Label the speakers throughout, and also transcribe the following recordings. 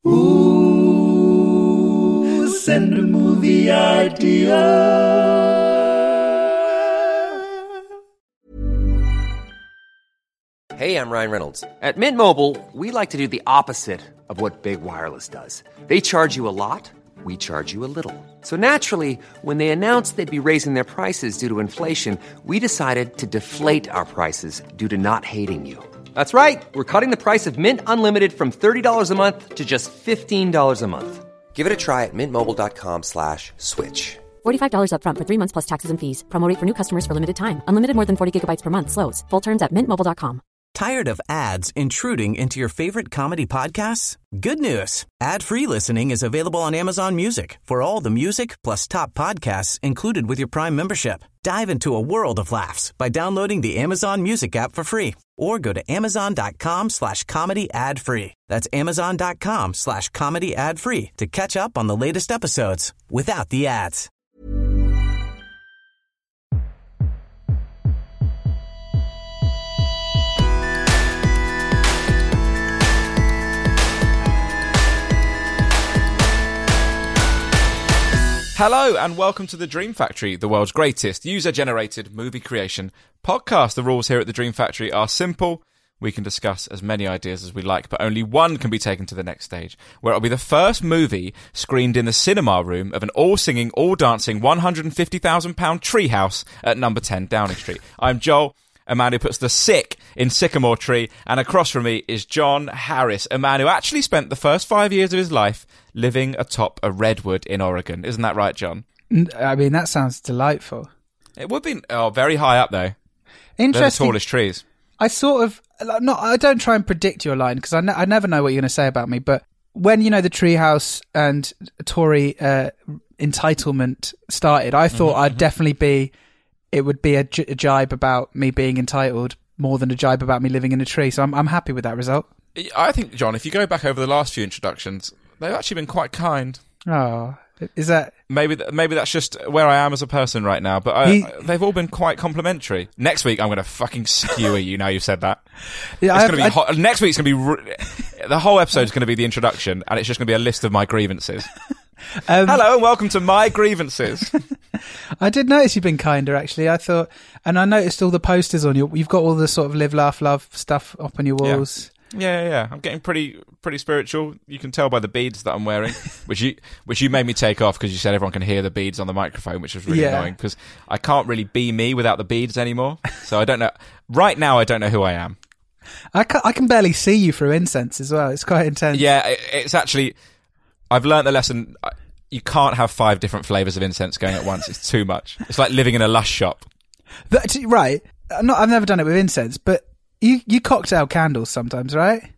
Speaker 1: Ooh, send a movie idea.
Speaker 2: Hey, I'm Ryan Reynolds. At Mint Mobile, we like to do the opposite of what Big Wireless does. They charge you a lot, we charge you a little. So naturally, when they announced they'd be raising their prices due to inflation, we decided to deflate our prices due to not hating you. That's right. We're cutting the price of Mint Unlimited from $30 a month to just $15 a month. Give it a try at mintmobile.com/switch.
Speaker 3: $45 up front for 3 months plus taxes and fees. Promo rate for new customers for limited time. Unlimited more than 40 gigabytes per month. Slows full terms at mintmobile.com.
Speaker 4: Tired of ads intruding into your favorite comedy podcasts? Good news. Ad-free listening is available on Amazon Music for all the music plus top podcasts included with your Prime membership. Dive into a world of laughs by downloading the Amazon Music app for free or go to amazon.com/comedy ad-free. That's amazon.com/comedy ad-free to catch up on the latest episodes without the ads.
Speaker 5: Hello and welcome to The Dream Factory, the world's greatest user-generated movie creation podcast. The rules here at The Dream Factory are simple. We can discuss as many ideas as we like, but only one can be taken to the next stage, where it'll be the first movie screened in the cinema room of an all-singing, all-dancing £150,000 treehouse at number 10 Downing Street. I'm Joel, a man who puts the sick in Sycamore Tree, and across from me is John Harris, a man who actually spent the first 5 years of his life living atop a redwood in Oregon. Isn't that right, John?
Speaker 6: I mean, that sounds delightful.
Speaker 5: It would be very high up, though.
Speaker 6: Interesting.
Speaker 5: They're the tallest trees.
Speaker 6: I sort of, I don't try and predict your line because I never know what you're going to say about me, but when, you know, the treehouse and Tory entitlement started, I thought I'd definitely be, it would be a jibe about me being entitled more than a jibe about me living in a tree. So I'm happy with that result.
Speaker 5: I think, John, if you go back over the last few introductions, they've actually been quite kind.
Speaker 6: Oh, is that...
Speaker 5: Maybe that's just where I am as a person right now, but they've all been quite complimentary. Next week, I'm going to fucking skewer you now you've said that. Yeah, it's going to be hot. Next week's going to be... the whole episode's going to be the introduction, and it's just going to be a list of my grievances. Hello, and welcome to My Grievances.
Speaker 6: I did notice you've been kinder, actually. I thought... And I noticed all the posters on you. You've got all the sort of live, laugh, love stuff up on your walls.
Speaker 5: Yeah. I'm getting pretty spiritual. You can tell by the beads that I'm wearing, which you made me take off because you said everyone can hear the beads on the microphone, which was really annoying because I can't really be me without the beads anymore. So I don't know. Right now, I don't know who I am.
Speaker 6: I can barely see you through incense as well. It's quite intense.
Speaker 5: Yeah, it's actually... I've learnt the lesson. You can't have 5 different flavours of incense going at once. It's too much. It's like living in a Lush shop.
Speaker 6: Right. I've never done it with incense, but you cocktail candles sometimes, right?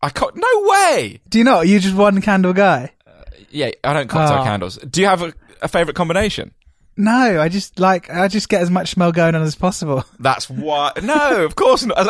Speaker 5: No way!
Speaker 6: Do you not? Are you just one candle guy?
Speaker 5: Yeah, I don't cocktail candles. Do you have a favourite combination?
Speaker 6: No, I just get as much smell going on as possible.
Speaker 5: That's why... No, of course not.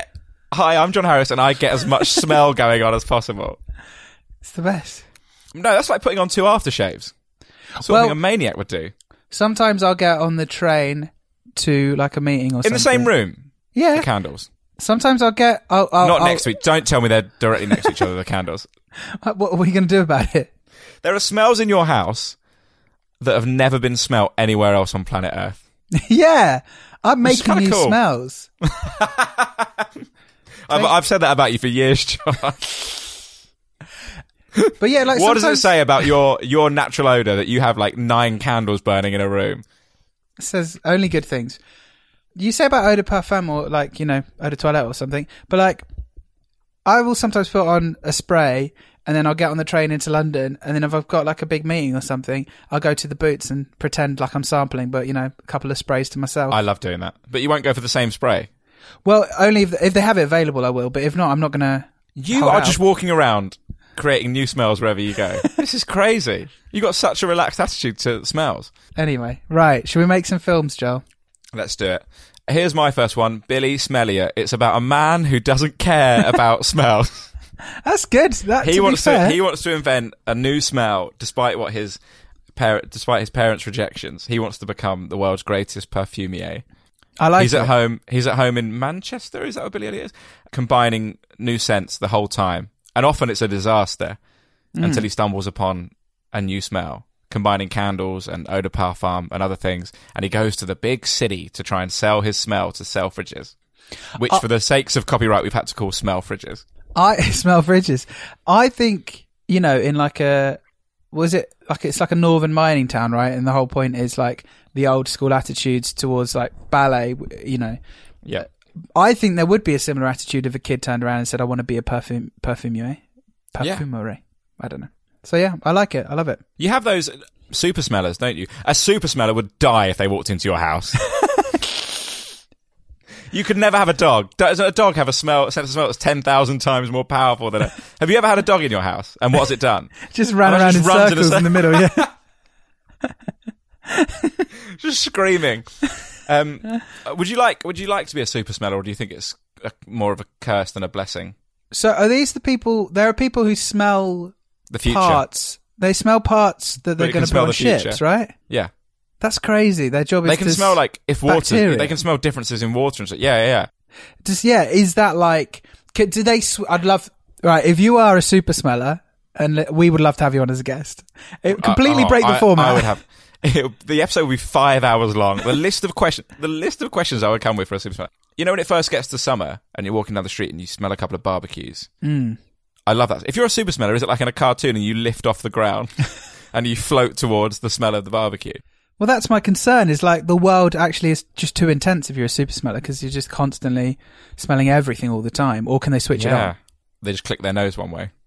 Speaker 5: Hi, I'm John Harris, and I get as much smell going on as possible.
Speaker 6: It's the best.
Speaker 5: No, that's like putting on 2 aftershaves. Something a maniac would do.
Speaker 6: Sometimes I'll get on the train to like a meeting or something.
Speaker 5: In the same room?
Speaker 6: Yeah.
Speaker 5: The candles?
Speaker 6: Sometimes I'll get...
Speaker 5: Not next to each... Don't tell me they're directly next to each other, the candles.
Speaker 6: What are you going to do about it?
Speaker 5: There are smells in your house that have never been smelt anywhere else on planet Earth.
Speaker 6: Yeah. I'm making new smells.
Speaker 5: I've said that about you for years, John.
Speaker 6: But yeah, like
Speaker 5: what does it say about your natural odour that you have like 9 candles burning in a room?
Speaker 6: It says only good things. You say about eau de parfum or like, you know, eau de toilette or something, but like I will sometimes put on a spray and then I'll get on the train into London and then if I've got like a big meeting or something, I'll go to the Boots and pretend like I'm sampling, but you know, a couple of sprays to myself.
Speaker 5: I love doing that. But you won't go for the same spray?
Speaker 6: Well, only if they have it available I will, but if not, I'm not going to...
Speaker 5: You are just walking around creating new smells wherever you go. This is crazy. You got such a relaxed attitude to smells.
Speaker 6: Anyway, right. Should we make some films, Joel?
Speaker 5: Let's do it. Here's my first one, Billy Smellier. It's about a man who doesn't care about smells.
Speaker 6: That's good.
Speaker 5: He wants to invent a new smell despite his parents' rejections. He wants to become the world's greatest perfumier.
Speaker 6: I like
Speaker 5: He's at home in Manchester, is that where Billy Elliot is? Combining new scents the whole time. And often it's a disaster. until he stumbles upon a new smell, combining candles and eau de parfum and other things. And he goes to the big city to try and sell his smell to Selfridges, which for the sakes of copyright, we've had to call Smell Fridges.
Speaker 6: I smell fridges. I think, you know, in like a, was it like, it's like a northern mining town, right? And the whole point is like the old school attitudes towards like ballet, you know.
Speaker 5: Yeah.
Speaker 6: I think there would be a similar attitude if a kid turned around and said, I want to be a perfumer. Perfumery. I don't know. So yeah, I like it. I love it.
Speaker 5: You have those super smellers, don't you? A super smeller would die if they walked into your house. You could never have a dog. Does a dog have a sense of smell that's 10,000 times more powerful than it? Have you ever had a dog in your house? And what has it done?
Speaker 6: Just ran around in circles in the middle, yeah.
Speaker 5: Just screaming. Would you like to be a super smeller, or do you think it's more of a curse than a blessing?
Speaker 6: So are these the people? There are people who smell
Speaker 5: The future.
Speaker 6: parts. They smell parts that they're going to put on ships, right?
Speaker 5: Yeah.
Speaker 6: That's crazy. Their job is
Speaker 5: they can
Speaker 6: to
Speaker 5: smell like if water.
Speaker 6: bacteria.
Speaker 5: They can smell differences in water and stuff. Yeah.
Speaker 6: Is that like? Do they? I'd love. Right, if you are a super smeller, and we would love to have you on as a guest. It completely break the format.
Speaker 5: I would have. The episode would be 5 hours long. The list of questions I would come with for a super smeller. You know, when it first gets to summer and you're walking down the street and you smell a couple of barbecues. I love that. If you're a super smeller, is it like in a cartoon and you lift off the ground and you float towards the smell of the barbecue?
Speaker 6: Well, that's my concern, is like the world actually is just too intense if you're a super smeller, because you're just constantly smelling everything all the time. Or can they switch it on?
Speaker 5: They just click their nose one way.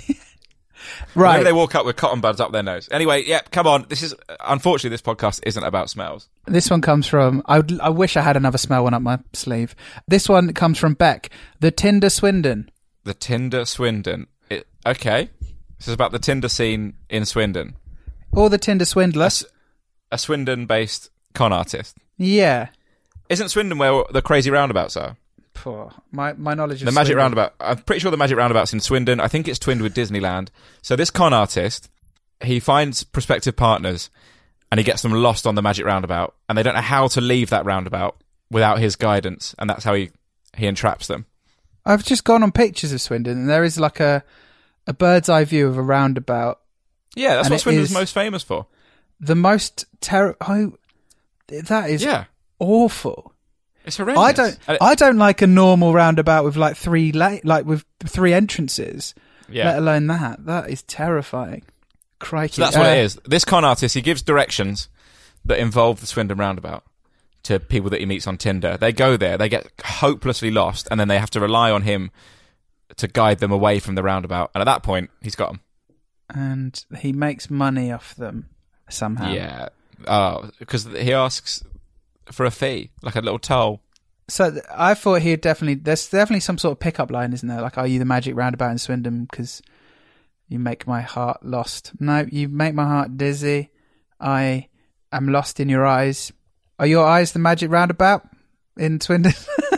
Speaker 6: Right.
Speaker 5: Maybe they walk up with cotton buds up their nose. Anyway, come on. Unfortunately, this podcast isn't about smells. This
Speaker 6: one comes from, I wish I had another smell one up my sleeve. This one comes from Beck, the Tinder Swindon.
Speaker 5: The Tinder Swindon. Okay. This is about the Tinder scene in Swindon.
Speaker 6: Or the Tinder Swindler.
Speaker 5: A Swindon-based con artist.
Speaker 6: Yeah.
Speaker 5: Isn't Swindon where the crazy roundabouts are?
Speaker 6: My knowledge of
Speaker 5: the Magic
Speaker 6: Swindon.
Speaker 5: Roundabout. I'm pretty sure the Magic Roundabout's in Swindon. I think it's twinned with Disneyland. So this con artist, he finds prospective partners and he gets them lost on the Magic Roundabout, and they don't know how to leave that roundabout without his guidance, and that's how he entraps them.
Speaker 6: I've just gone on pictures of Swindon, and there is like a bird's eye view of a roundabout.
Speaker 5: Yeah, that's what Swindon's most famous for.
Speaker 6: The most that is awful.
Speaker 5: It's horrendous.
Speaker 6: I don't like a normal roundabout with like three entrances.
Speaker 5: Yeah.
Speaker 6: Let alone that. That is terrifying. Crikey.
Speaker 5: So that's what it is. This con artist, he gives directions that involve the Swindon roundabout to people that he meets on Tinder. They go there, they get hopelessly lost, and then they have to rely on him to guide them away from the roundabout. And at that point, he's got them. And
Speaker 6: he makes money off them somehow.
Speaker 5: Yeah. Because he asks for a fee, like a little toll.
Speaker 6: So I thought there's definitely some sort of pickup line, isn't there? Like, are you the magic roundabout in Swindon? Because you make my heart lost. No, you make my heart dizzy. I am lost in your eyes. Are your eyes the magic roundabout in Swindon?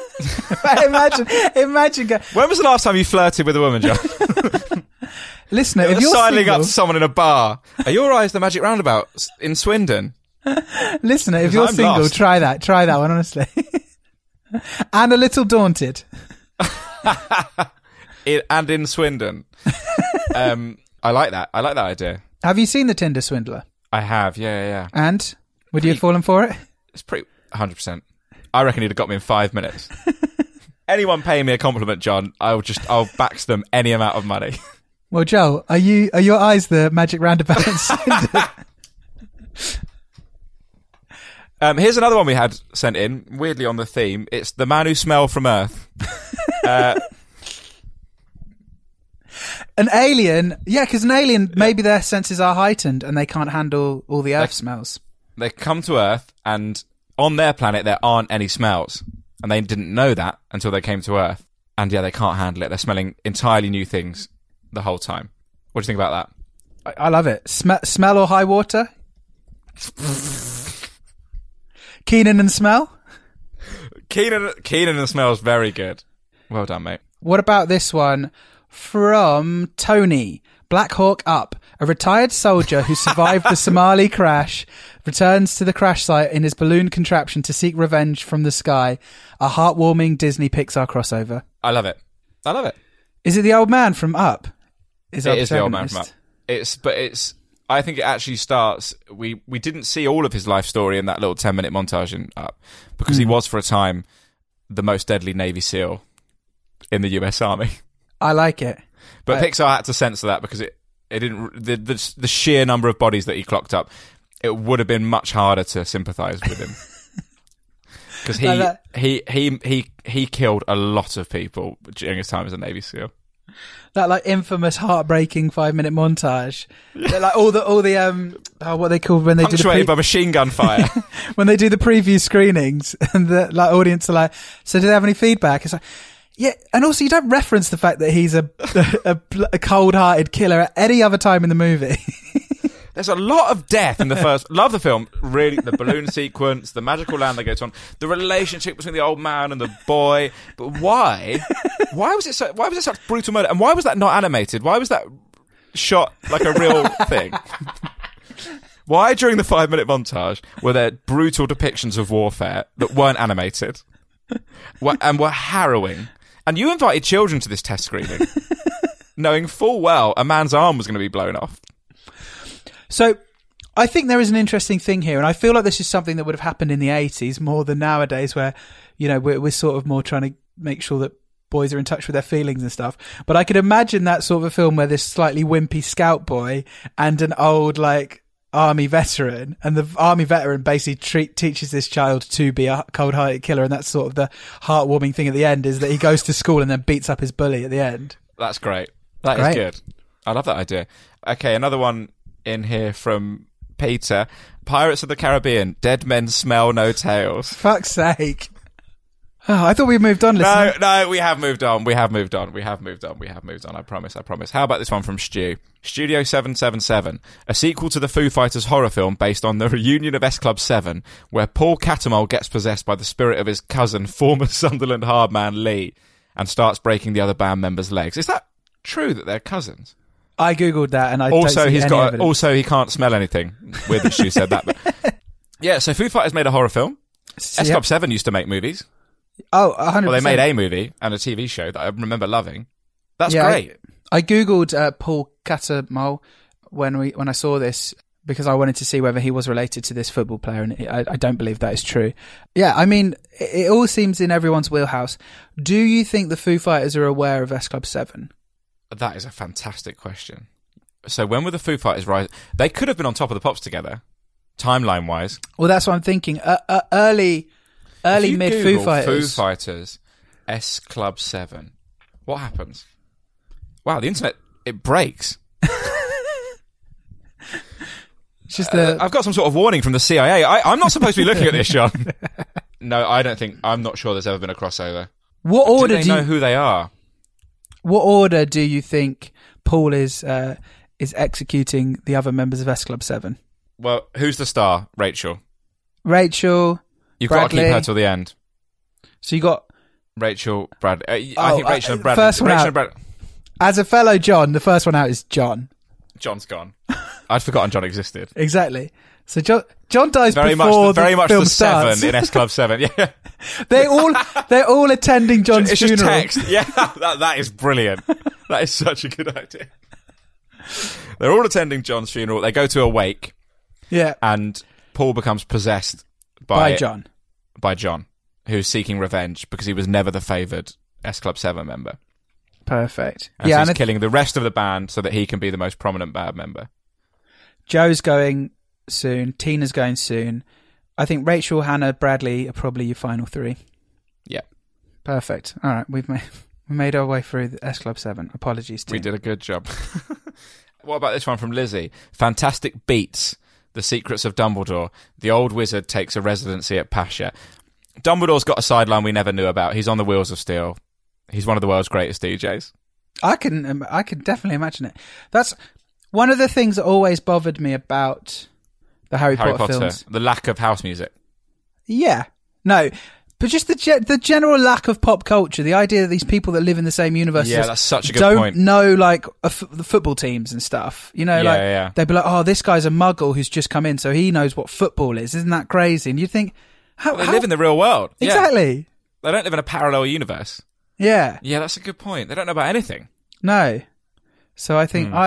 Speaker 6: Imagine.
Speaker 5: When was the last time you flirted with a woman, John?
Speaker 6: Listener, if you're
Speaker 5: sidling
Speaker 6: single,
Speaker 5: up to someone in a bar, are your eyes the magic roundabout in Swindon?
Speaker 6: Listener, if you're single,
Speaker 5: lost.
Speaker 6: try that one, honestly. And a little daunted.
Speaker 5: And in Swindon. I like that. I like that idea.
Speaker 6: Have you seen The Tinder Swindler?
Speaker 5: I have, yeah.
Speaker 6: And? Would you have fallen for it?
Speaker 5: It's pretty 100%. I reckon he'd have got me in 5 minutes. Anyone paying me a compliment, John, I'll bax them any amount of money.
Speaker 6: Well, Joel, are your eyes the magic roundabout in Swindon?
Speaker 5: Here's another one we had sent in, weirdly on the theme. It's the man who smelled from Earth.
Speaker 6: An alien, because an alien, maybe their senses are heightened and they can't handle all the Earth smells.
Speaker 5: They come to Earth, and on their planet there aren't any smells, and they didn't know that until they came to Earth. And they can't handle it. They're smelling entirely new things the whole time. What do you think about
Speaker 6: that? I love it. Smell or high water? Keenan and Smell?
Speaker 5: Keenan and Smell is very good. Well done, mate.
Speaker 6: What about this one from Tony? Black Hawk Up. A retired soldier who survived the Somali crash returns to the crash site in his balloon contraption to seek revenge from the sky. A heartwarming Disney Pixar crossover.
Speaker 5: I love it.
Speaker 6: Is it the old man from Up?
Speaker 5: It is the old man from Up. I think it actually starts. We didn't see all of his life story in that little 10-minute montage in Up, because he was for a time the most deadly Navy SEAL in the US Army.
Speaker 6: I like it.
Speaker 5: But Pixar had to censor that because it didn't. The sheer number of bodies that he clocked up, it would have been much harder to sympathise with him. Because he killed a lot of people during his time as a Navy SEAL.
Speaker 6: That like infamous heartbreaking 5-minute montage. Like all the what they call when they
Speaker 5: punctuated by machine gun fire.
Speaker 6: When they do the preview screenings and the like audience are like, so do they have any feedback? It's like, yeah, and also you don't reference the fact that he's a cold-hearted killer at any other time in the movie.
Speaker 5: There's a lot of death in the first. Love the film, really. The balloon sequence, the magical land that goes on, the relationship between the old man and the boy. But why? Why was it such brutal murder? And why was that not animated? Why was that shot like a real thing? Why during the 5-minute montage were there brutal depictions of warfare that weren't animated and were harrowing? And you invited children to this test screening, knowing full well a man's arm was going to be blown off.
Speaker 6: So I think there is an interesting thing here, and I feel like this is something that would have happened in the 80s more than nowadays, where, you know, we're sort of more trying to make sure that boys are in touch with their feelings and stuff. But I could imagine that sort of a film where this slightly wimpy scout boy and an old, like, army veteran, and the army veteran basically teaches this child to be a cold-hearted killer, and that's sort of the heartwarming thing at the end, is that he goes to school and then beats up his bully at the end.
Speaker 5: That's great. That is good. I love that idea. Okay, another one in here from Peter. Pirates of the Caribbean. Dead men smell no tails.
Speaker 6: Fuck's sake. Oh, I thought we moved on, listener.
Speaker 5: No, we have moved on. I promise. How about this one from Stu? Studio 777, a sequel to the Foo Fighters horror film based on the reunion of S Club 7, where Paul Catamol gets possessed by the spirit of his cousin, former Sunderland hardman Lee, and starts breaking the other band members' legs. Is that true that they're cousins?
Speaker 6: I googled that, and I
Speaker 5: also
Speaker 6: don't see any evidence.
Speaker 5: Also he can't smell anything. Weird that Stu said that, but yeah. So Foo Fighters made a horror film. S Club 7 used to make movies.
Speaker 6: Oh, 100%.
Speaker 5: Well, they made a movie and a TV show that I remember loving. That's great.
Speaker 6: I googled Paul Catamol when I saw this, because I wanted to see whether he was related to this football player, and I don't believe that is true. Yeah, I mean, it all seems in everyone's wheelhouse. Do you think the Foo Fighters are aware of S Club 7?
Speaker 5: That is a fantastic question. So when were the Foo Fighters rise? They could have been on Top of the Pops together, timeline-wise.
Speaker 6: Well, that's what I'm thinking. Early mid Foo Fighters.
Speaker 5: Foo Fighters, S Club 7. What happens? Wow, the internet, it breaks.
Speaker 6: It's just
Speaker 5: I've got some sort of warning from the CIA. I'm not supposed to be looking at this, Sean. No, I don't think. I'm not sure there's ever been a crossover.
Speaker 6: What order
Speaker 5: do they know who they are?
Speaker 6: What order do you think Paul is executing the other members of S Club 7?
Speaker 5: Well, who's the star? Rachel.
Speaker 6: You've
Speaker 5: got to keep her till the end.
Speaker 6: So you got
Speaker 5: Rachel, Bradley. I think Rachel and Bradley.
Speaker 6: First one out. As a fellow John, the first one out is John.
Speaker 5: John's gone. I'd forgotten John existed.
Speaker 6: Exactly. So John dies
Speaker 5: very
Speaker 6: before
Speaker 5: very much
Speaker 6: film
Speaker 5: the
Speaker 6: starts.
Speaker 5: 7 in S Club 7. Yeah.
Speaker 6: They're all attending John's
Speaker 5: it's
Speaker 6: funeral.
Speaker 5: Just text. Yeah, that is brilliant. That is such a good idea. They're all attending John's funeral. They go to a wake.
Speaker 6: Yeah.
Speaker 5: And Paul becomes possessed by
Speaker 6: John,
Speaker 5: who's seeking revenge because he was never the favoured S Club 7 member.
Speaker 6: Perfect.
Speaker 5: And so he's killing the rest of the band so that he can be the most prominent band member.
Speaker 6: Joe's going soon. Tina's going soon. I think Rachel, Hannah, Bradley are probably your final three.
Speaker 5: Yeah.
Speaker 6: Perfect. All right, we made our way through the S Club 7. Apologies, Tina.
Speaker 5: We did a good job. What about this one from Lizzie? Fantastic Beats. The Secrets of Dumbledore. The old wizard takes a residency at Pasha. Dumbledore's got a sideline we never knew about. He's on the Wheels of Steel. He's one of the world's greatest DJs. I can
Speaker 6: definitely imagine it. That's one of the things that always bothered me about the Harry Potter films.
Speaker 5: The lack of house music.
Speaker 6: Yeah. No. But just the general lack of pop culture, the idea that these people that live in the same universe
Speaker 5: that's such a good
Speaker 6: don't
Speaker 5: point.
Speaker 6: know like the football teams and stuff. You know, they'd be like, oh, this guy's a muggle who's just come in, so he knows what football is. Isn't that crazy? And you think,
Speaker 5: they live in the real world.
Speaker 6: Exactly.
Speaker 5: Yeah. They don't live in a parallel universe.
Speaker 6: Yeah.
Speaker 5: Yeah, that's a good point. They don't know about anything.
Speaker 6: No. So I think I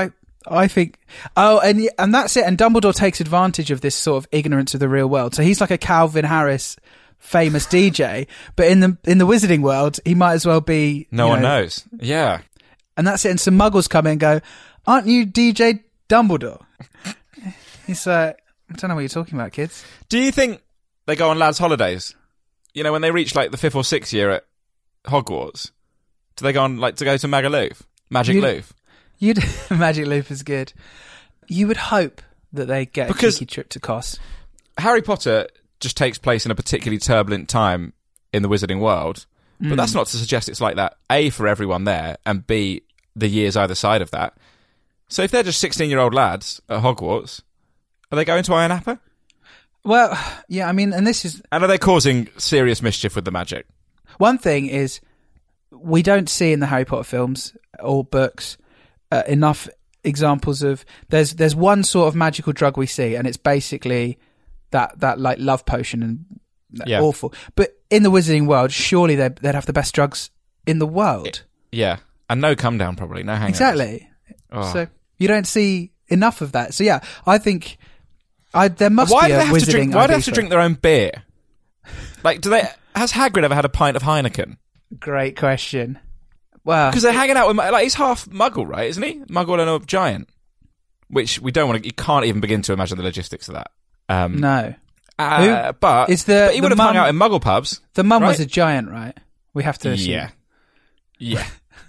Speaker 6: I think. Oh, and that's it. And Dumbledore takes advantage of this sort of ignorance of the real world. So he's like a Calvin Harris famous DJ, but in the Wizarding world, he might as well be.
Speaker 5: No one knows. Yeah.
Speaker 6: And that's it. And some muggles come in and go, "Aren't you DJ Dumbledore?" He's like, "I don't know what you're talking about, kids."
Speaker 5: Do you think they go on lads' holidays? You know, when they reach like the 5th or 6th year at Hogwarts, do they go on like to go to Magaluf? Magic Louvre?
Speaker 6: Magic Loop is good. You would hope that they get a cheeky trip to Kos.
Speaker 5: Harry Potter just takes place in a particularly turbulent time in the Wizarding world, but that's not to suggest it's like that, A, for everyone there, and B, the years either side of that. So if they're just 16-year-old lads at Hogwarts, are they going to Iron Apple?
Speaker 6: Well, yeah, I mean, and this is...
Speaker 5: And are they causing serious mischief with the magic?
Speaker 6: One thing is, we don't see in the Harry Potter films or books enough examples of... There's one sort of magical drug we see, and it's basically that like love potion, and awful. But in the Wizarding world, surely they'd have the best drugs in the world.
Speaker 5: Yeah, and no come down probably, no hangouts.
Speaker 6: Exactly.
Speaker 5: Oh.
Speaker 6: So you don't see enough of that. So yeah, I think there must be a Wizarding...
Speaker 5: Why do they have to drink their own beer? Like, has Hagrid ever had a pint of Heineken?
Speaker 6: Great question. Well,
Speaker 5: because they're hanging out with, like, he's half Muggle, right? Isn't he? Muggle and a giant, which we don't want to. You can't even begin to imagine the logistics of that.
Speaker 6: No,
Speaker 5: but he would have hung out in Muggle pubs.
Speaker 6: The mum
Speaker 5: right?
Speaker 6: was a giant, right? We have to assume.
Speaker 5: Yeah.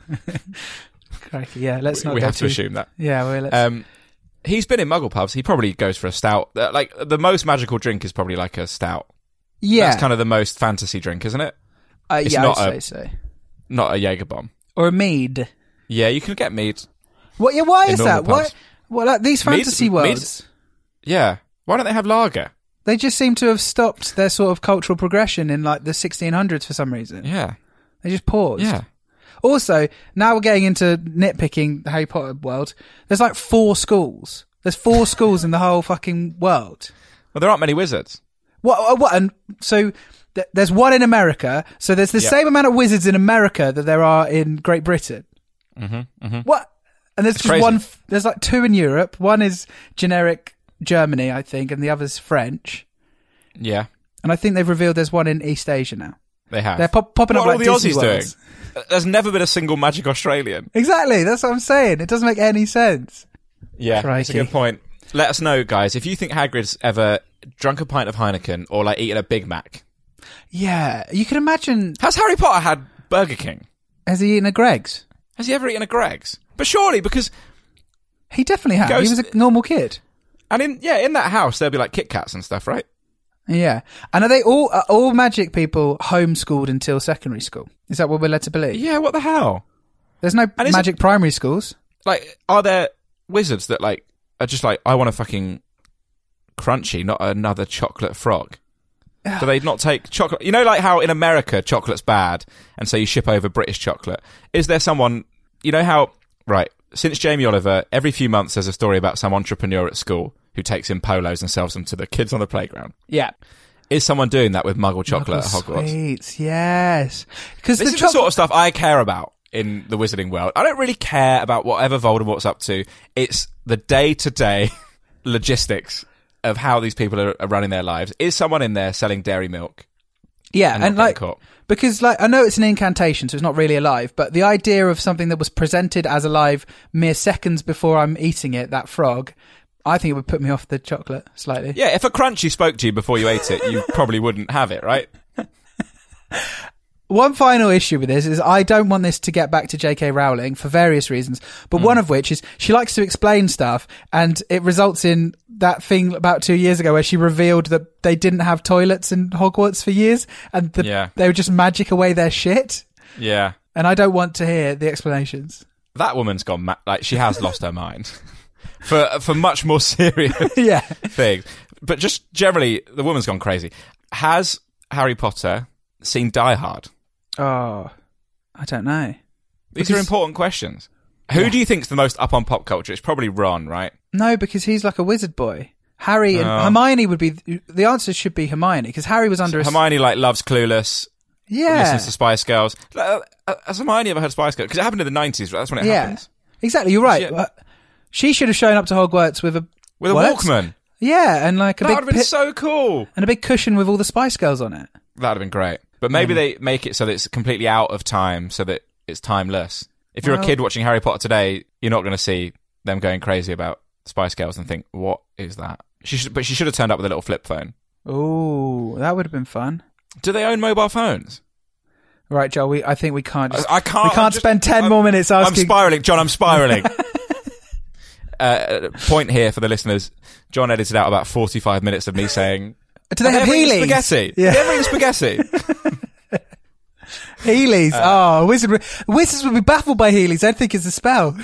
Speaker 6: Crikey, yeah. Let's not.
Speaker 5: We have to assume that.
Speaker 6: Yeah, well, let's...
Speaker 5: he's been in Muggle pubs. He probably goes for a stout. Like, the most magical drink is probably like a stout.
Speaker 6: Yeah,
Speaker 5: that's kind of the most fantasy drink, isn't it? It's
Speaker 6: yeah,
Speaker 5: not
Speaker 6: I'd say so.
Speaker 5: Not a Jaeger bomb
Speaker 6: or a mead.
Speaker 5: Yeah, you can get mead.
Speaker 6: What? Yeah, why is that?
Speaker 5: Pubs.
Speaker 6: Why? Like these fantasy worlds?
Speaker 5: Yeah. Why don't they have lager?
Speaker 6: They just seem to have stopped their sort of cultural progression in like the 1600s for some reason.
Speaker 5: Yeah.
Speaker 6: They just paused.
Speaker 5: Yeah.
Speaker 6: Also, now we're getting into nitpicking the Harry Potter world. There's like 4 schools. There's 4 schools in the whole fucking world.
Speaker 5: Well, there aren't many wizards.
Speaker 6: What? And so there's one in America. So there's the same amount of wizards in America that there are in Great Britain. What? And there's just
Speaker 5: crazy.
Speaker 6: one. There's like 2 in Europe. One is generic Germany, I think, and the other's French.
Speaker 5: Yeah.
Speaker 6: And I think they've revealed there's one in East Asia now.
Speaker 5: They have.
Speaker 6: They're popping up
Speaker 5: what
Speaker 6: like
Speaker 5: are the
Speaker 6: Disney
Speaker 5: Aussies
Speaker 6: worlds.
Speaker 5: doing? There's never been a single magic Australian.
Speaker 6: Exactly. That's what I'm saying. It doesn't make any sense.
Speaker 5: Yeah,
Speaker 6: Crikey.
Speaker 5: That's a good point. Let us know, guys, if you think Hagrid's ever drunk a pint of Heineken or like eaten a Big Mac.
Speaker 6: Yeah, you can imagine.
Speaker 5: Has Harry Potter had Burger King?
Speaker 6: Has he eaten a Greggs?
Speaker 5: Has he ever eaten a Greggs? But surely, because
Speaker 6: he definitely had. He was a normal kid.
Speaker 5: And in that house there'll be like Kit Kats and stuff, right?
Speaker 6: Yeah. And are they all magic people homeschooled until secondary school? Is that what we're led to believe?
Speaker 5: Yeah, what the hell?
Speaker 6: There's no magic primary schools.
Speaker 5: Like, are there wizards that like are just like, I want a fucking Crunchy, not another chocolate frog? Do they not take chocolate? You know, like how in America chocolate's bad, and so you ship over British chocolate. Is there someone, you know how, right, since Jamie Oliver, every few months there's a story about some entrepreneur at school who takes in polos and sells them to the kids on the playground.
Speaker 6: Yeah.
Speaker 5: Is someone doing that with Muggle chocolate
Speaker 6: Muggle
Speaker 5: at Hogwarts?
Speaker 6: Sweets, yes. Because
Speaker 5: this is the sort of stuff I care about in the Wizarding world. I don't really care about whatever Voldemort's up to. It's the day-to-day logistics of how these people are running their lives. Is someone in there selling dairy milk?
Speaker 6: Yeah, and like,
Speaker 5: caught?
Speaker 6: Because like, I know it's an incantation, so it's not really alive, but the idea of something that was presented as alive mere seconds before I'm eating it, that frog, I think it would put me off the chocolate slightly.
Speaker 5: Yeah, if a Crunchy spoke to you before you ate it, you probably wouldn't have it, right?
Speaker 6: One final issue with this is I don't want this to get back to J.K. Rowling for various reasons, but one of which is she likes to explain stuff, and it results in that thing about 2 years ago where she revealed that they didn't have toilets in Hogwarts for years, and they would just magic away their shit.
Speaker 5: Yeah.
Speaker 6: And I don't want to hear the explanations.
Speaker 5: That woman's gone like, she has lost her mind. For much more serious things. But just generally, the woman's gone crazy. Has Harry Potter seen Die Hard?
Speaker 6: Oh, I don't know.
Speaker 5: These are important questions. Who do you think's the most up on pop culture? It's probably Ron, right?
Speaker 6: No, because he's like a wizard boy. Harry and Hermione would be... The answer should be Hermione, because Harry was under...
Speaker 5: Hermione, like, loves Clueless.
Speaker 6: Yeah.
Speaker 5: Listens to Spice Girls. Has Hermione ever heard Spice Girls? Because it happened in the 90s, right? That's when it happens.
Speaker 6: Exactly, you're right. She should have shown up to Hogwarts with a
Speaker 5: Walkman.
Speaker 6: Yeah, and like
Speaker 5: that would have been so cool.
Speaker 6: And a big cushion with all the Spice Girls on it.
Speaker 5: That would have been great. But maybe they make it so that it's completely out of time, so that it's timeless. If you're a kid watching Harry Potter today, you're not going to see them going crazy about Spice Girls and think, what is that? But she should have turned up with a little flip phone.
Speaker 6: Oh, that would have been fun.
Speaker 5: Do they own mobile phones?
Speaker 6: Right, Joel, I think we can't just...
Speaker 5: I can't...
Speaker 6: We can't spend 10 more minutes asking...
Speaker 5: I'm spiralling. John, I'm spiralling. Point here for the listeners. John edited out about 45 minutes of me saying...
Speaker 6: Do they have Heelys?
Speaker 5: Spaghetti.
Speaker 6: Yeah.
Speaker 5: Do they ever eat spaghetti?
Speaker 6: Heelys. Wizards would be baffled by Heelys. I'd think it's a spell.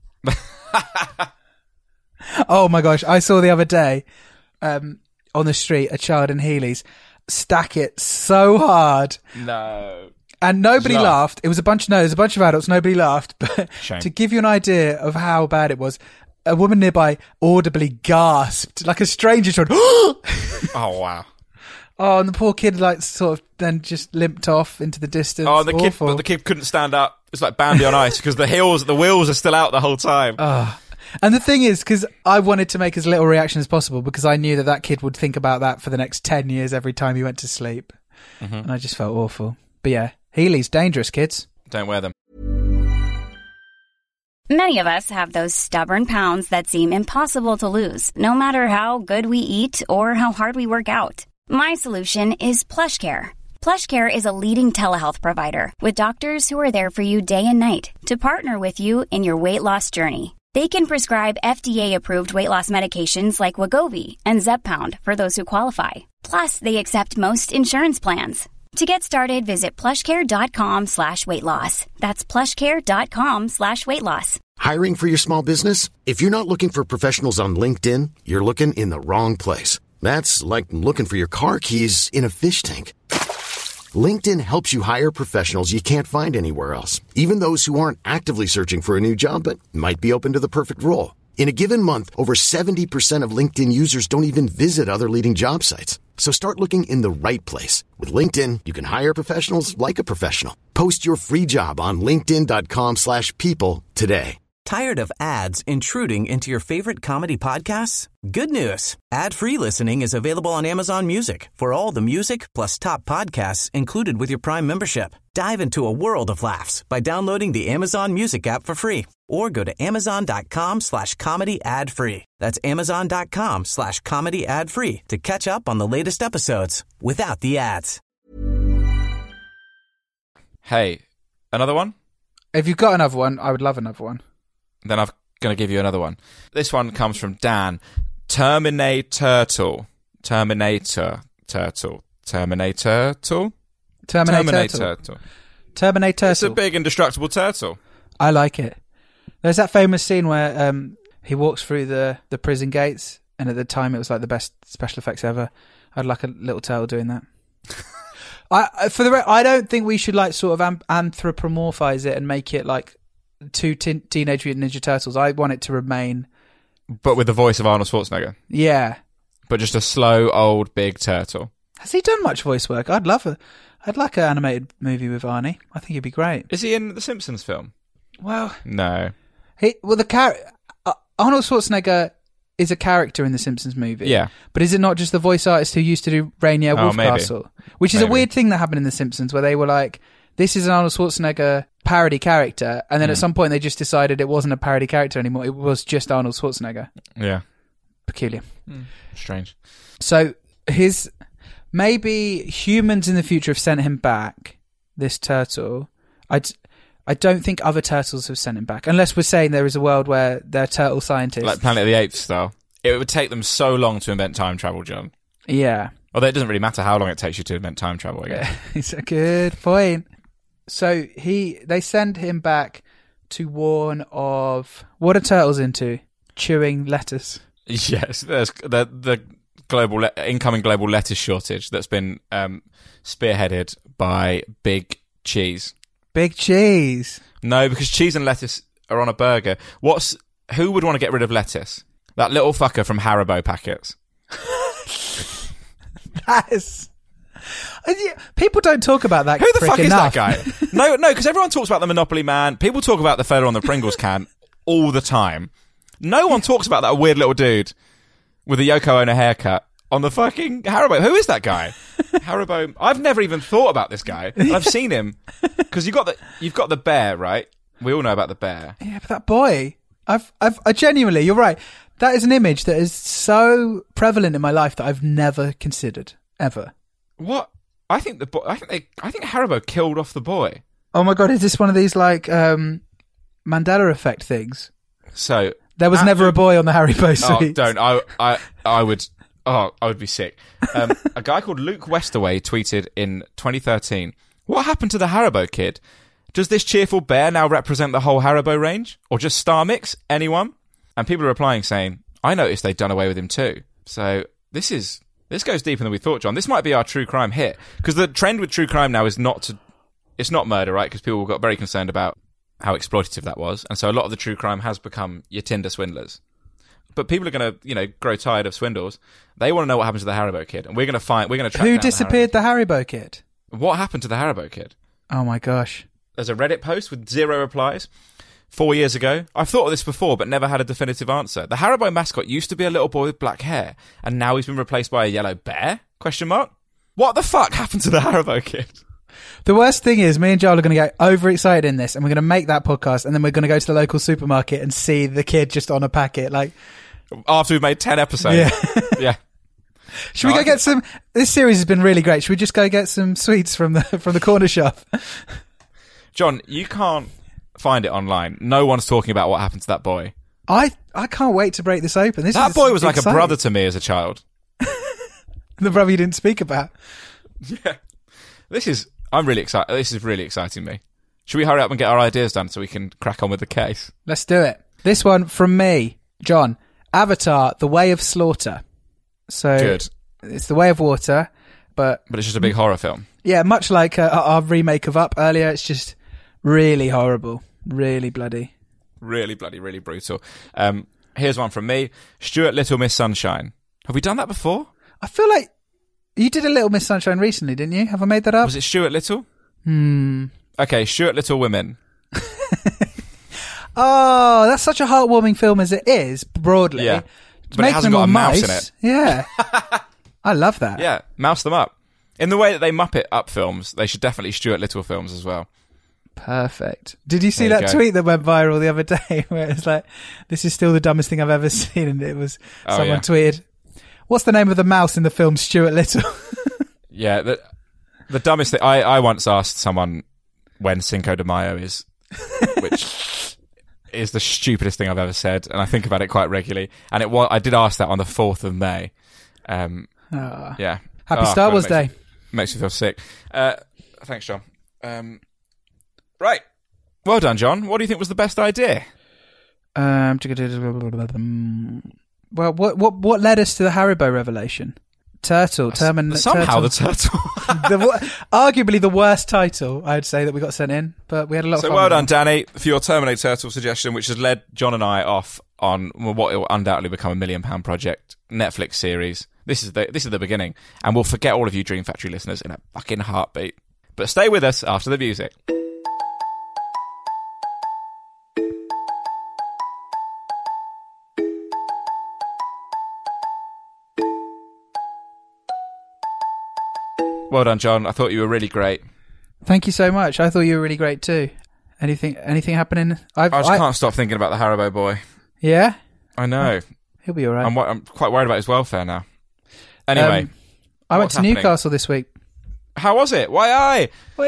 Speaker 6: Oh my gosh. I saw the other day on the street a child in Heelys stack it so hard.
Speaker 5: No.
Speaker 6: And nobody laughed. It was a bunch of adults. Nobody laughed. But
Speaker 5: Shame.
Speaker 6: To give you an idea of how bad it was, a woman nearby audibly gasped, like a stranger tried.
Speaker 5: Oh, wow.
Speaker 6: Oh, and the poor kid, like, sort of then just limped off into the distance.
Speaker 5: Oh, the kid couldn't stand up. It's like Bambi on ice because the wheels are still out the whole time.
Speaker 6: And the thing is, because I wanted to make as little reaction as possible because I knew that kid would think about that for the next 10 years every time he went to sleep. Mm-hmm. And I just felt awful. But yeah, Heelys, dangerous, kids.
Speaker 5: Don't wear them.
Speaker 7: Many of us have those stubborn pounds that seem impossible to lose, no matter how good we eat or how hard we work out. My solution is PlushCare. PlushCare is a leading telehealth provider with doctors who are there for you day and night to partner with you in your weight loss journey. They can prescribe FDA-approved weight loss medications like Wegovy and Zepbound for those who qualify. Plus, they accept most insurance plans. To get started, visit plushcare.com/weightloss. That's plushcare.com/weightloss.
Speaker 8: Hiring for your small business? If you're not looking for professionals on LinkedIn, you're looking in the wrong place. That's like looking for your car keys in a fish tank. LinkedIn helps you hire professionals you can't find anywhere else, even those who aren't actively searching for a new job but might be open to the perfect role. In a given month, over 70% of LinkedIn users don't even visit other leading job sites. So start looking in the right place. With LinkedIn, you can hire professionals like a professional. Post your free job on linkedin.com/people today.
Speaker 4: Tired of ads intruding into your favorite comedy podcasts? Good news. Ad-free listening is available on Amazon Music for all the music plus top podcasts included with your Prime membership. Dive into a world of laughs by downloading the Amazon Music app for free or go to amazon.com/comedy ad-free. That's amazon.com/comedy ad-free to catch up on the latest episodes without the ads.
Speaker 5: Hey, another one?
Speaker 6: If you've got another one, I would love another one.
Speaker 5: Then I'm going to give you another one. This one comes from Dan. Terminator Turtle. Terminator Turtle. Terminator Turtle?
Speaker 6: Terminator Turtle. Terminator
Speaker 5: It's a big indestructible turtle.
Speaker 6: I like it. There's that famous scene where he walks through the prison gates, and at the time it was like the best special effects ever. I'd like a little turtle doing that. I don't think we should like sort of anthropomorphize it and make it like two Teenage Mutant Ninja Turtles. I want it to remain,
Speaker 5: but with the voice of Arnold Schwarzenegger.
Speaker 6: Yeah,
Speaker 5: but just a slow old big turtle.
Speaker 6: Has he done much voice work? I'd like an animated movie with Arnie. I think he'd be great.
Speaker 5: Is he in the Simpsons film?
Speaker 6: Well,
Speaker 5: no.
Speaker 6: Arnold Schwarzenegger is a character in the Simpsons movie.
Speaker 5: Yeah, but
Speaker 6: is it not just the voice artist who used to do Rainier Wolfcastle? Which is a weird thing that happened in the Simpsons, where they were like, this is an Arnold Schwarzenegger parody character, and then at some point they just decided it wasn't a parody character anymore. It was just Arnold Schwarzenegger.
Speaker 5: Yeah.
Speaker 6: Peculiar.
Speaker 5: Strange.
Speaker 6: So maybe humans in the future have sent him back, this turtle. I don't think other turtles have sent him back, unless we're saying there is a world where they're turtle scientists.
Speaker 5: Like Planet of the Apes style. It would take them so long to invent time travel, John.
Speaker 6: Yeah.
Speaker 5: Although it doesn't really matter how long it takes you to invent time travel, I guess.
Speaker 6: It's a good point. So they send him back to warn of... What are turtles into? Chewing lettuce.
Speaker 5: Yes, there's the incoming global lettuce shortage that's been spearheaded by Big Cheese.
Speaker 6: Big Cheese?
Speaker 5: No, because cheese and lettuce are on a burger. Who would want to get rid of lettuce? That little fucker from Haribo packets.
Speaker 6: That is... People don't talk about that.
Speaker 5: Who the fuck is
Speaker 6: enough.
Speaker 5: that guy? No, because everyone talks about the Monopoly Man. People talk about the fella on the Pringles can all the time. No one talks about that weird little dude with a Yoko Ono haircut on the fucking Haribo. Who is that guy? Haribo. I've never even thought about this guy. I've seen him because you've got the bear, right? We all know about the bear.
Speaker 6: Yeah, but that boy, I genuinely, you're right. That is an image that is so prevalent in my life that I've never considered ever.
Speaker 5: What? I think Haribo killed off the boy.
Speaker 6: Oh my God, is this one of these like Mandela effect things?
Speaker 5: So
Speaker 6: there was never a boy on the Haribo suite.
Speaker 5: Oh, don't. I would be sick. A guy called Luke Westaway tweeted in 2013, "What happened to the Haribo kid? Does this cheerful bear now represent the whole Haribo range? Or just Star Mix? Anyone?" And people are replying saying, "I noticed they'd done away with him too." So this goes deeper than we thought, John. This might be our true crime hit. Because the trend with true crime now is it's not murder, right? Because people got very concerned about how exploitative that was. And so a lot of the true crime has become your Tinder swindlers. But people are going to, grow tired of swindles. They want to know what happened to the Haribo kid. And we're going to track down
Speaker 6: who disappeared the Haribo kid?
Speaker 5: What happened to the Haribo kid?
Speaker 6: Oh my gosh.
Speaker 5: There's a Reddit post with 0 replies. 4 years ago. I've thought of this before, but never had a definitive answer. The Haribo mascot used to be a little boy with black hair, and now he's been replaced by a yellow bear? ? What the fuck happened to the Haribo kid?
Speaker 6: The worst thing is, me and Joel are going to get overexcited in this, and we're going to make that podcast, and then we're going to go to the local supermarket and see the kid just on a packet, like...
Speaker 5: After we've made 10 episodes.
Speaker 6: Yeah.
Speaker 5: Yeah.
Speaker 6: Should we go get some... This series has been really great. Should we just go get some sweets from the corner shop?
Speaker 5: John, you can't find it online. No one's talking about what happened to that boy.
Speaker 6: I can't wait to break this open.
Speaker 5: That boy was like a brother to me as a child.
Speaker 6: The brother you didn't speak about.
Speaker 5: Yeah. I'm really excited. This is really exciting me. Should we hurry up and get our ideas done so we can crack on with the case?
Speaker 6: Let's do it. This one from me, John. Avatar, The Way of Slaughter. So
Speaker 5: good.
Speaker 6: It's The Way of Water, but
Speaker 5: it's just a big horror film.
Speaker 6: Yeah, much like our remake of Up earlier, it's just really horrible, really bloody.
Speaker 5: Really bloody, really brutal. Here's one from me. Stuart Little, Miss Sunshine. Have we done that before?
Speaker 6: I feel like you did a Little Miss Sunshine recently, didn't you? Have I made that up?
Speaker 5: Was it Stuart Little? Okay, Stuart Little Women.
Speaker 6: Oh, that's such a heartwarming film as it is, broadly.
Speaker 5: Yeah, but it hasn't got a mouse in it.
Speaker 6: Yeah. I love that.
Speaker 5: Yeah, mouse them up. In the way that they Muppet Up films, they should definitely Stuart Little films as well.
Speaker 6: Perfect. Did you see that tweet that went viral the other day where it's like, this is still the dumbest thing I've ever seen, and it was someone tweeted, what's the name of the mouse in the film Stuart Little?
Speaker 5: Yeah, the dumbest thing... I once asked someone when Cinco de Mayo is, which is the stupidest thing I've ever said, and I think about it quite regularly. And I did ask that on the 4th of May. Yeah.
Speaker 6: Happy Star Wars Day.
Speaker 5: Makes me feel sick. Thanks, John. Right. Well done, John. What do you think was the best idea?
Speaker 6: Well, what led us to the Haribo revelation? Turtle.
Speaker 5: Somehow the turtle.
Speaker 6: Arguably the worst title, I'd say, that we got sent in, but we had a lot of fun.
Speaker 5: So well done, Danny, for your Terminator Turtle suggestion, which has led John and I off on what will undoubtedly become a £1 million project, Netflix series. This is the beginning, and we'll forget all of you Dream Factory listeners in a fucking heartbeat. But stay with us after the music. Well done, John. I thought you were really great.
Speaker 6: Thank you so much. I thought you were really great too. Anything happening? I
Speaker 5: can't stop thinking about the Haribo boy.
Speaker 6: Yeah?
Speaker 5: I know.
Speaker 6: He'll be all right.
Speaker 5: I'm quite worried about his welfare now. Anyway.
Speaker 6: I went to Newcastle this week.
Speaker 5: How was it? Why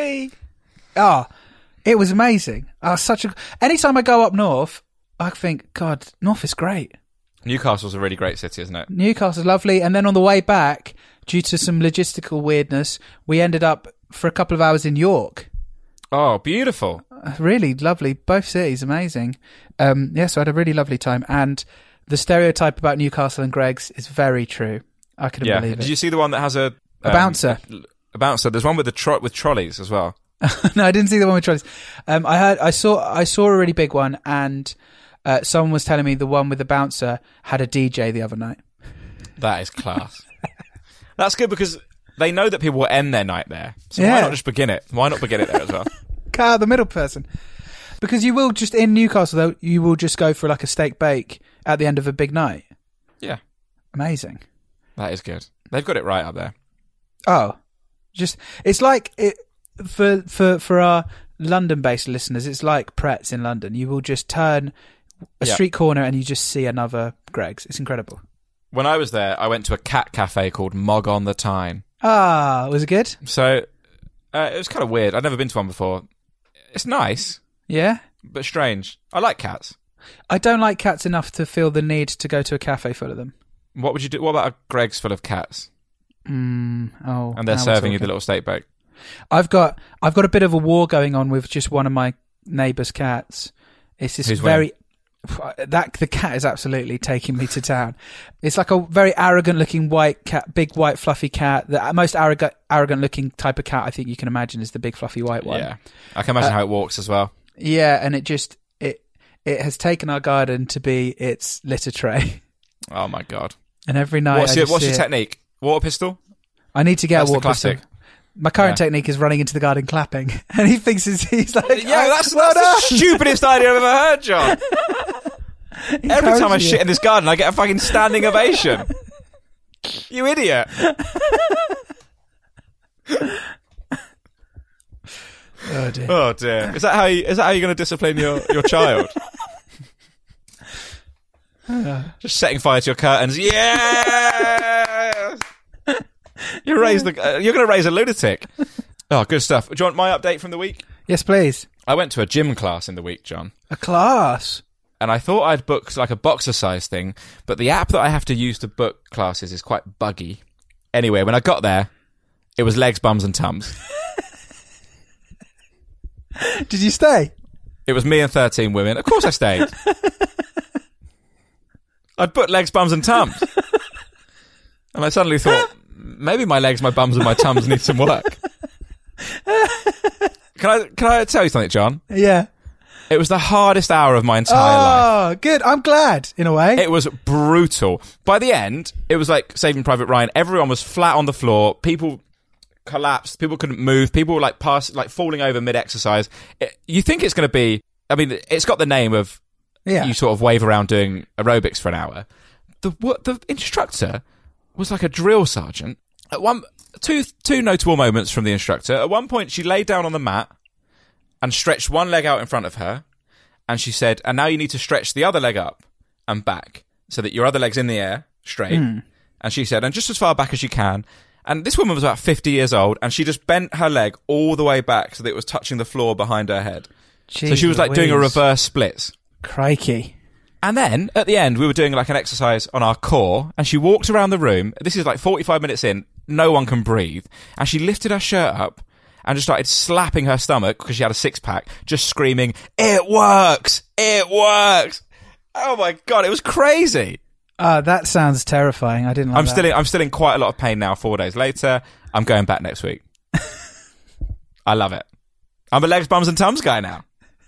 Speaker 6: it was amazing. Anytime I go up north, I think, God, north is great.
Speaker 5: Newcastle's a really great city, isn't it?
Speaker 6: Newcastle's lovely. And then on the way back, due to some logistical weirdness, we ended up for a couple of hours in York.
Speaker 5: Oh, beautiful.
Speaker 6: Really lovely. Both cities, amazing. So I had a really lovely time. And the stereotype about Newcastle and Greggs is very true. I couldn't believe it.
Speaker 5: Did you see the one that has a
Speaker 6: bouncer?
Speaker 5: A bouncer. There's one with with trolleys as well.
Speaker 6: No, I didn't see the one with trolleys. I saw a really big one, and someone was telling me the one with the bouncer had a DJ the other night.
Speaker 5: That is class. That's good because they know that people will end their night there. So why not just begin it? Why not begin it there as well?
Speaker 6: Cut out the middle person. Because you will just, in Newcastle though, you will just go for like a steak bake at the end of a big night.
Speaker 5: Yeah.
Speaker 6: Amazing.
Speaker 5: That is good. They've got it right up there.
Speaker 6: Oh, it's like it for our London-based listeners. It's like Pretz in London. You will just turn a street corner and you just see another Greggs. It's incredible.
Speaker 5: When I was there, I went to a cat cafe called Mog on the Tyne.
Speaker 6: Ah, was it good?
Speaker 5: So it was kind of weird. I'd never been to one before. It's nice.
Speaker 6: Yeah?
Speaker 5: But strange. I like cats.
Speaker 6: I don't like cats enough to feel the need to go to a cafe full of them.
Speaker 5: What would you do? What about a Greggs full of cats?
Speaker 6: And
Speaker 5: they're serving you the little steak bake.
Speaker 6: I've got a bit of a war going on with just one of my neighbour's cats. It's this the cat is absolutely taking me to town. It's like a very arrogant looking white cat, big white fluffy cat. The most arrogant looking type of cat I think you can imagine is the big fluffy white one.
Speaker 5: Yeah, I can imagine how it walks as well.
Speaker 6: Yeah, and it has taken our garden to be its litter tray.
Speaker 5: Oh my god!
Speaker 6: And every night,
Speaker 5: what's your technique? Water pistol?
Speaker 6: I need to get a water
Speaker 5: classic.
Speaker 6: pistol. My current technique is running into the garden clapping, and he thinks he's like,
Speaker 5: yeah, that's the stupidest idea I've ever heard, John. Every time I shit in this garden, I get a fucking standing ovation. You idiot!
Speaker 6: Oh dear!
Speaker 5: Oh dear! Is that how you're going to discipline your child? Just setting fire to your curtains. Yeah. You're going to raise a lunatic. Oh, good stuff. Do you want my update from the week?
Speaker 6: Yes, please.
Speaker 5: I went to a gym class in the week, John.
Speaker 6: A class?
Speaker 5: And I thought I'd book like a boxer-size thing, but the app that I have to use to book classes is quite buggy. Anyway, when I got there, it was legs, bums and tums.
Speaker 6: Did you stay?
Speaker 5: It was me and 13 women. Of course I stayed. I'd booked legs, bums and tums. And I suddenly thought, maybe my legs, my bums and my tums need some work. Can I tell you something, John?
Speaker 6: Yeah.
Speaker 5: It was the hardest hour of my entire life.
Speaker 6: Oh, good. I'm glad, in a way.
Speaker 5: It was brutal. By the end, it was like Saving Private Ryan. Everyone was flat on the floor. People collapsed. People couldn't move. People were falling over mid-exercise. You think it's going to be... I mean, it's got the name of you sort of wave around doing aerobics for an hour. The instructor was like a drill sergeant. At two notable moments from the instructor. At one point, she laid down on the mat and stretched one leg out in front of her, and she said, and now you need to stretch the other leg up and back so that your other leg's in the air, straight. And she said, and just as far back as you can. And this woman was about 50 years old, and she just bent her leg all the way back so that it was touching the floor behind her head.
Speaker 6: Jeez,
Speaker 5: so she was like doing a reverse splits.
Speaker 6: Crikey.
Speaker 5: And then, at the end, we were doing like an exercise on our core, and she walked around the room. This is like 45 minutes in, no one can breathe. And she lifted her shirt up and just started slapping her stomach because she had a six-pack, just screaming, "It works! It works!" Oh my God, it was crazy.
Speaker 6: That sounds terrifying. I didn't like that.
Speaker 5: I'm still in quite a lot of pain now, 4 days later. I'm going back next week. I love it. I'm a legs, bums and tums guy now.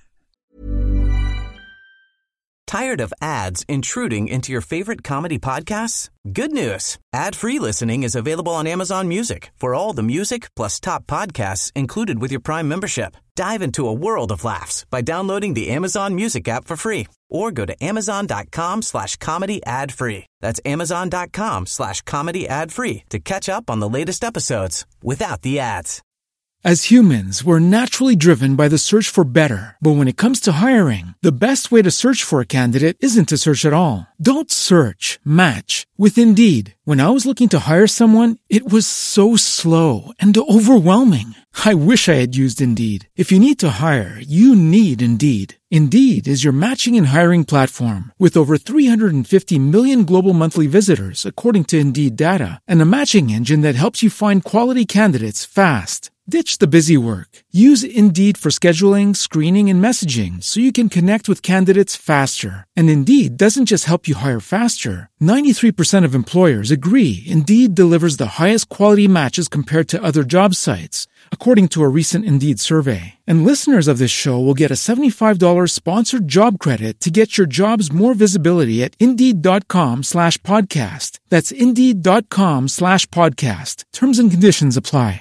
Speaker 4: Tired of ads intruding into your favorite comedy podcasts? Good news. Ad-free listening is available on Amazon Music for all the music plus top podcasts included with your Prime membership. Dive into a world of laughs by downloading the Amazon Music app for free or go to amazon.com/comedy ad-free. That's amazon.com/comedy ad-free to catch up on the latest episodes without the ads.
Speaker 9: As humans, we're naturally driven by the search for better. But when it comes to hiring, the best way to search for a candidate isn't to search at all. Don't search, match with Indeed. When I was looking to hire someone, it was so slow and overwhelming. I wish I had used Indeed. If you need to hire, you need Indeed. Indeed is your matching and hiring platform with over 350 million global monthly visitors, according to Indeed data, and a matching engine that helps you find quality candidates fast. Ditch the busy work. Use Indeed for scheduling, screening, and messaging so you can connect with candidates faster. And Indeed doesn't just help you hire faster. 93% of employers agree Indeed delivers the highest quality matches compared to other job sites, according to a recent Indeed survey. And listeners of this show will get a $75 sponsored job credit to get your jobs more visibility at Indeed.com/podcast. That's Indeed.com/podcast. Terms and conditions apply.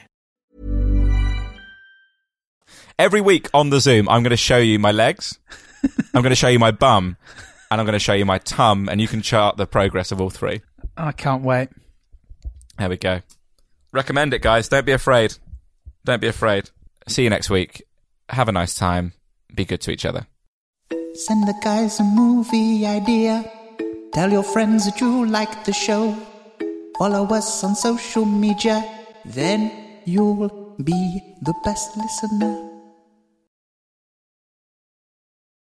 Speaker 5: Every week on the Zoom, I'm going to show you my legs. I'm going to show you my bum. and I'm going to show you my tum, and you can chart the progress of all 3.
Speaker 6: I can't wait.
Speaker 5: There we go. Recommend it, guys. Don't be afraid. Don't be afraid. See you next week. Have a nice time. Be good to each other.
Speaker 1: Send the guys a movie idea. Tell your friends that you like the show. Follow us on social media. Then you'll be the best listener.